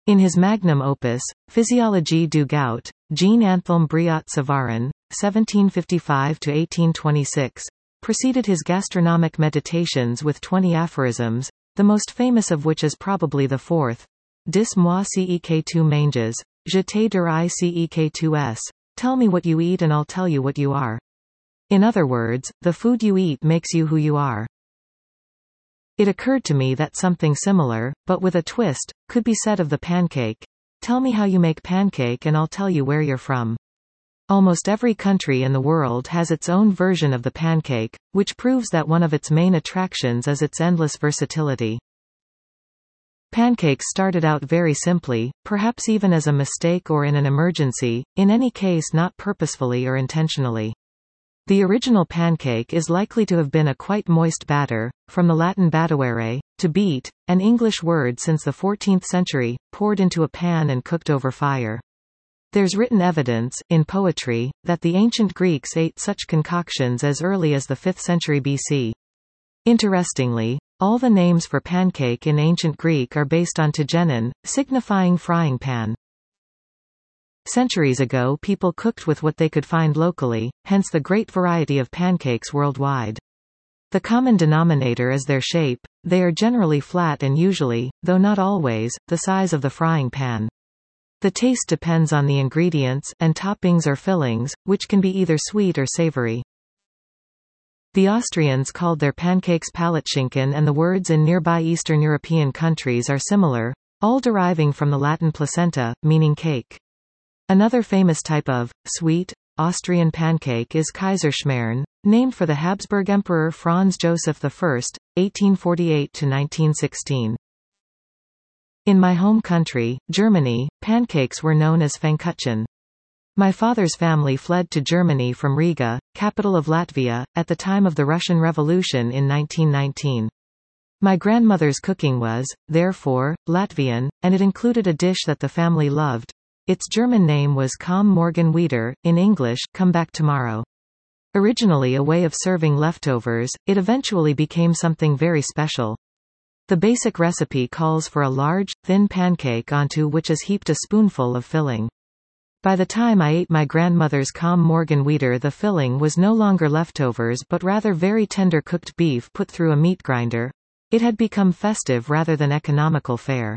In his magnum opus, Physiologie du Gout, Jean-Anthelme Briot-Savarin (1755–1826) preceded his gastronomic meditations with 20 aphorisms, the most famous of which is probably the fourth: Dis-moi cek manges, je te dirai cek tu es. Tell me what you eat and I'll tell you what you are. In other words, the food you eat makes you who you are. It occurred to me that something similar, but with a twist, could be said of the pancake. Tell me how you make pancake and I'll tell you where you're from. Almost every country in the world has its own version of the pancake, which proves that one of its main attractions is its endless versatility. Pancakes started out very simply, perhaps even as a mistake or in an emergency, in any case not purposefully or intentionally. The original pancake is likely to have been a quite moist batter, from the Latin battuere, to beat, an English word since the 14th century, poured into a pan and cooked over fire. There's written evidence, in poetry, that the ancient Greeks ate such concoctions as early as the 5th century BC. Interestingly, all the names for pancake in ancient Greek are based on tegenon, signifying frying pan. Centuries ago people cooked with what they could find locally, hence the great variety of pancakes worldwide. The common denominator is their shape. They are generally flat and usually, though not always, the size of the frying pan. The taste depends on the ingredients and toppings or fillings, which can be either sweet or savory. The Austrians called their pancakes Palatschinken, and the words in nearby Eastern European countries are similar, all deriving from the Latin placenta, meaning cake. Another famous type of sweet Austrian pancake is Kaiserschmarrn, named for the Habsburg Emperor Franz Joseph I, 1848–1916. In my home country, Germany, pancakes were known as Pfannkuchen. My father's family fled to Germany from Riga, capital of Latvia, at the time of the Russian Revolution in 1919. My grandmother's cooking was, therefore, Latvian, and it included a dish that the family loved. Its German name was Komm morgen wieder, in English, come back tomorrow. Originally a way of serving leftovers, it eventually became something very special. The basic recipe calls for a large, thin pancake onto which is heaped a spoonful of filling. By the time I ate my grandmother's Komm morgen wieder, the filling was no longer leftovers but rather very tender cooked beef put through a meat grinder. It had become festive rather than economical fare.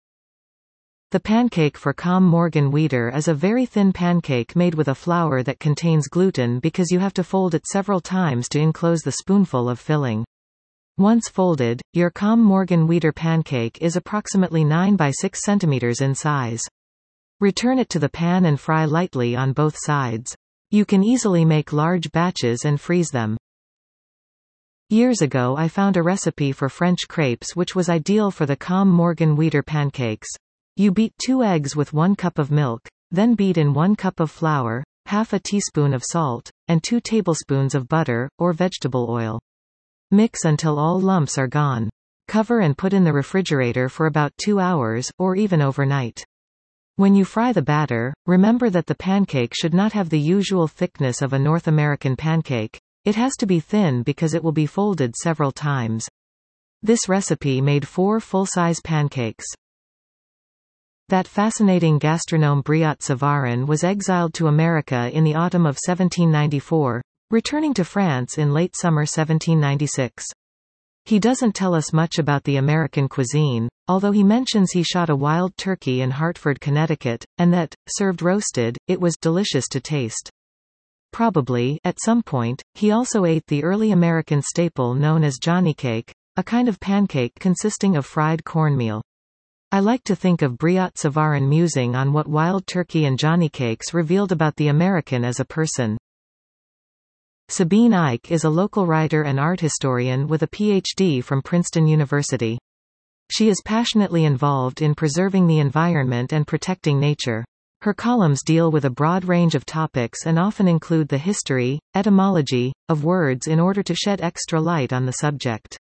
The pancake for Komm morgen wieder is a very thin pancake made with a flour that contains gluten because you have to fold it several times to enclose the spoonful of filling. Once folded, your Komm morgen wieder pancake is approximately 9 by 6 cm in size. Return it to the pan and fry lightly on both sides. You can easily make large batches and freeze them. Years ago I found a recipe for French crepes which was ideal for the Komm morgen wieder pancakes. You beat 2 eggs with 1 cup of milk, then beat in 1 cup of flour, half a teaspoon of salt, and 2 tablespoons of butter, or vegetable oil. Mix until all lumps are gone. Cover and put in the refrigerator for about 2 hours, or even overnight. When you fry the batter, remember that the pancake should not have the usual thickness of a North American pancake. It has to be thin because it will be folded several times. This recipe made 4 full-size pancakes. That fascinating gastronome Briot-Savarin was exiled to America in the autumn of 1794, returning to France in late summer 1796. He doesn't tell us much about the American cuisine, although he mentions he shot a wild turkey in Hartford, Connecticut, and that, served roasted, it was delicious to taste. Probably, at some point, he also ate the early American staple known as Johnny cake, a kind of pancake consisting of fried cornmeal. I like to think of Briot-Savarin musing on what wild turkey and Johnny cakes revealed about the American as a person. Sabine Ike is a local writer and art historian with a Ph.D. from Princeton University. She is passionately involved in preserving the environment and protecting nature. Her columns deal with a broad range of topics and often include the history, etymology, of words in order to shed extra light on the subject.